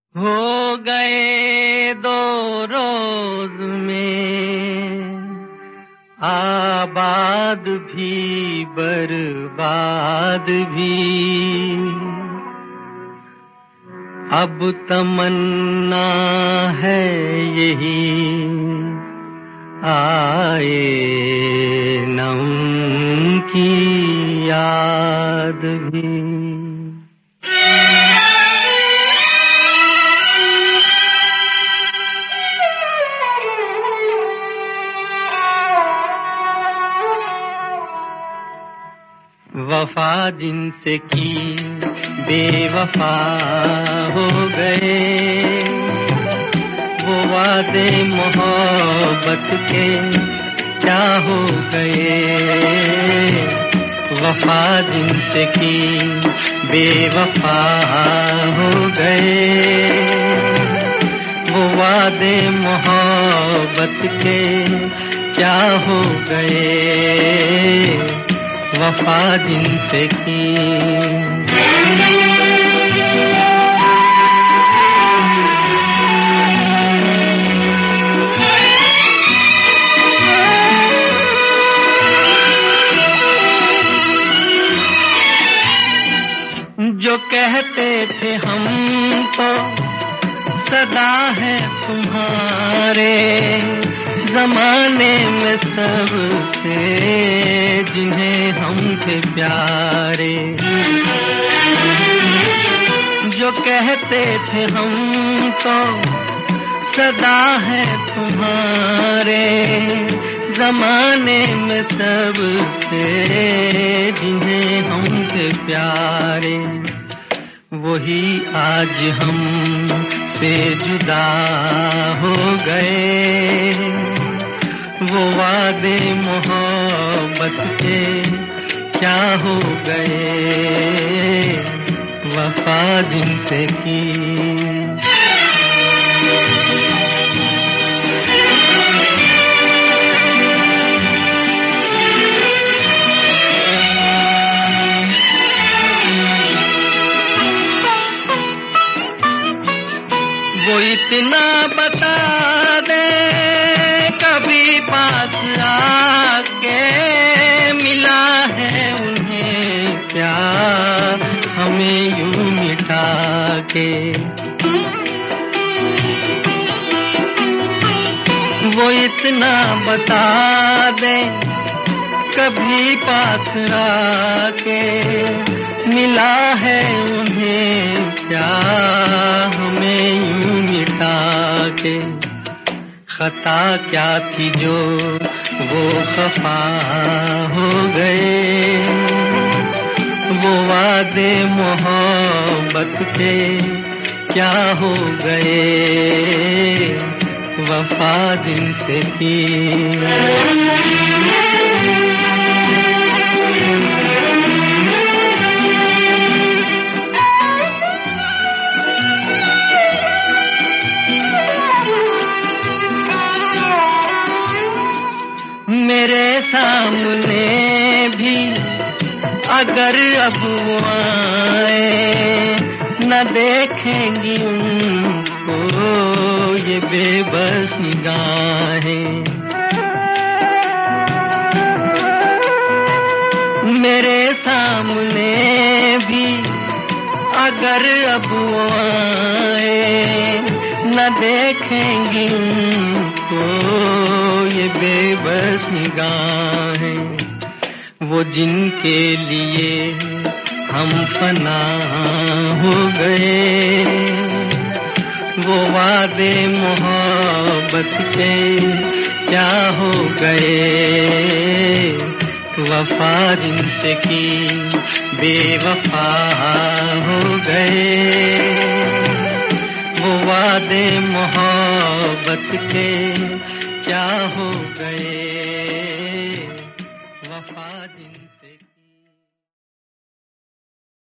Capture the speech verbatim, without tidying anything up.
हो गए दो रोज में आबाद भी बर्बाद भी, अब तमन्ना है यही आए न उनकी याद भी। वफा जिनसे की बेवफा हो गए, वो वादे मोहब्बत के क्या हो गए। वफा जिनसे की बेवफा हो गए, वो वादे मोहब्बत के क्या हो गए। वफा जिनसे की जो कहते थे हम तो सदा है तुम्हारे, जमाने में सबसे जिन्हें हम थे प्यारे। जो कहते थे हम तो सदा है तुम्हारे, जमाने में सबसे जिन्हें हम थे प्यारे। वही आज हम से जुदा हो गए, वो वादे मोहब्बत के क्या हो गए। वफा जिनसे की वो इतना बता दे कभी पास आके, मिला है उन्हें प्यार हमें यूं मिटा के। वो इतना बता दे कभी पास आके, मिला है उन्हें प्यार हमें यूं मिटा के। खता क्या थी जो वो खफा हो गए, वो वादे मोहब्बत के क्या हो गए। वफा जिनसे की मेरे सामने भी अगर अब वो आए, न देखेंगी उनको ये बेबस निगाहें। मेरे सामने भी अगर अब वो आए, न देखेंगी उनको ये बेबस निगाहें। वो जिनके लिए हम फना हो गए, वो वादे मोहब्बत के क्या हो गए। वफा जिनसे की बेवफा हो गए, वो वादे मोहब्बत के क्या हो गए। वफा जिन